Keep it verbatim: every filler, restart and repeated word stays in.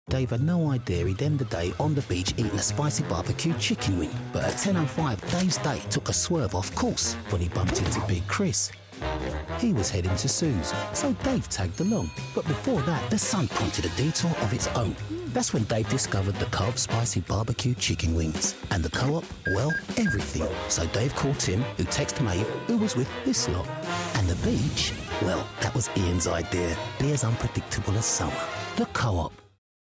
Dave had no idea he'd end the day on the beach eating a spicy barbecue chicken wing. But at ten oh five, Dave's day took a swerve off course when he bumped into Big Chris. He was heading to Sue's, so Dave tagged along. But before that, the sun prompted a detour of its own. That's when Dave discovered the carb spicy barbecue chicken wings. And the co-op, well, everything. So Dave called Tim, who texted Maeve, who was with this lot. And the beach, well, that was Ian's idea. Be as unpredictable as summer. The co-op.